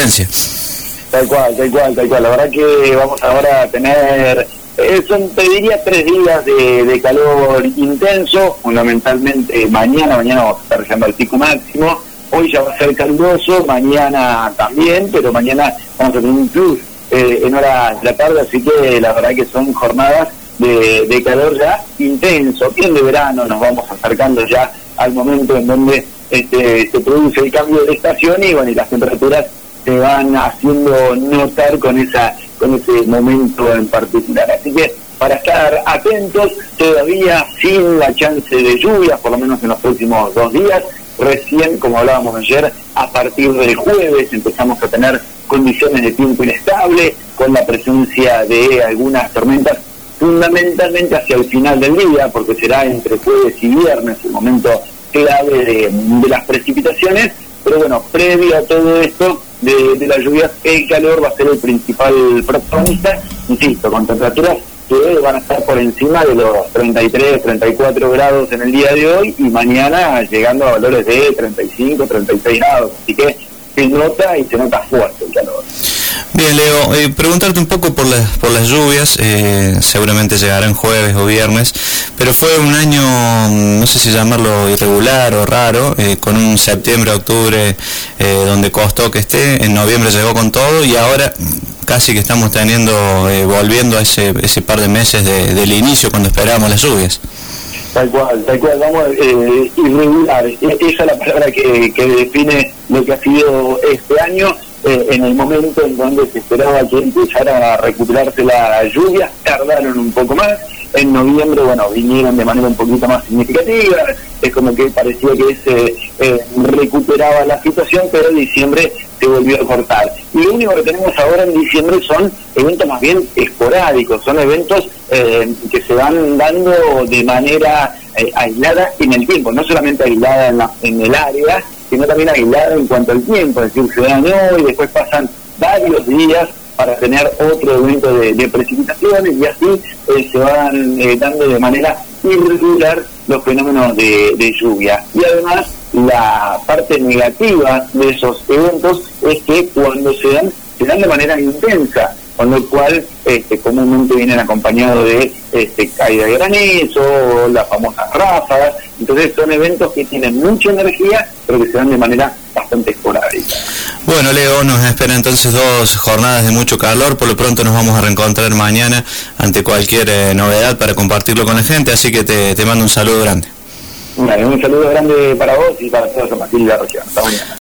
potencia. Tal cual. La verdad que vamos ahora a tener, te diría 3 días de calor intenso, fundamentalmente mañana vamos a estar llegando al pico máximo. Hoy ya va a ser caluroso, mañana también, pero mañana vamos a tener un plus en horas de la tarde, así que la verdad que son jornadas de calor ya intenso, bien de verano, nos vamos acercando ya al momento en donde se produce el cambio de estación y bueno, y las temperaturas se van haciendo notar con ese momento en particular. Así que para estar atentos, todavía sin la chance de lluvia, por lo menos en los próximos 2 días. Recién, como hablábamos ayer, a partir del jueves empezamos a tener condiciones de tiempo inestable, con la presencia de algunas tormentas, fundamentalmente hacia el final del día, porque será entre jueves y viernes el momento clave de las precipitaciones. Pero bueno, previo a todo esto de las lluvias, el calor va a ser el principal protagonista, insisto, con temperaturas que van a estar por encima de los 33, 34 grados en el día de hoy y mañana llegando a valores de 35, 36 grados. Así que se nota y se nota fuerte el calor. Bien, Leo, preguntarte un poco por las lluvias, seguramente llegarán jueves o viernes, pero fue un año, no sé si llamarlo irregular o raro, con un septiembre, octubre, donde costó que esté, en noviembre llegó con todo y ahora casi que estamos volviendo a ese par de meses del inicio cuando esperábamos las lluvias. Tal cual, vamos irregular, esa es la palabra que define lo que ha sido este año. En el momento en donde se esperaba que empezara a recuperarse la lluvia, tardaron un poco más. En noviembre, bueno, vinieron de manera un poquito más significativa, es como que parecía que se recuperaba la situación, pero en diciembre se volvió a cortar. Y lo único que tenemos ahora en diciembre son eventos más bien esporádicos, son eventos que se van dando de manera aislada en el tiempo, no solamente aislada en el área, sino también aislada en cuanto al tiempo, es decir, se dan hoy, después pasan varios días para tener otro evento de precipitaciones y así se van dando de manera irregular los fenómenos de lluvia. Y además, la parte negativa de esos eventos es que cuando se dan de manera intensa, con lo cual comúnmente vienen acompañados de caída de granizo, las famosas ráfagas. Entonces son eventos que tienen mucha energía, pero que se dan de manera bastante esporádica. Bueno, Leo, nos espera entonces 2 jornadas de mucho calor. Por lo pronto nos vamos a reencontrar mañana ante cualquier novedad para compartirlo con la gente, así que te mando un saludo grande. Un saludo grande para vos y para todos los de la región. Hasta mañana.